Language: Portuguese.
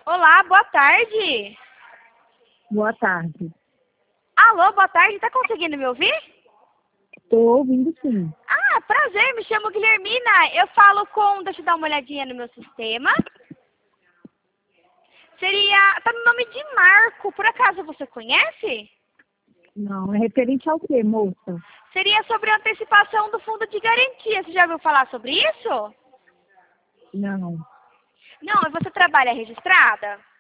Olá, boa tarde. Boa tarde. Alô, boa tarde. Tá conseguindo me ouvir? Estou ouvindo sim. Ah, prazer. Me chamo Guilhermina. Eu falo com... Deixa eu dar uma olhadinha no meu sistema. Seria... Tá no nome de Marco. Por acaso você conhece? Não, é referente ao quê, moça? Seria sobre a antecipação do fundo de garantia. Você já ouviu falar sobre isso? Não. Não, e você trabalha registrada?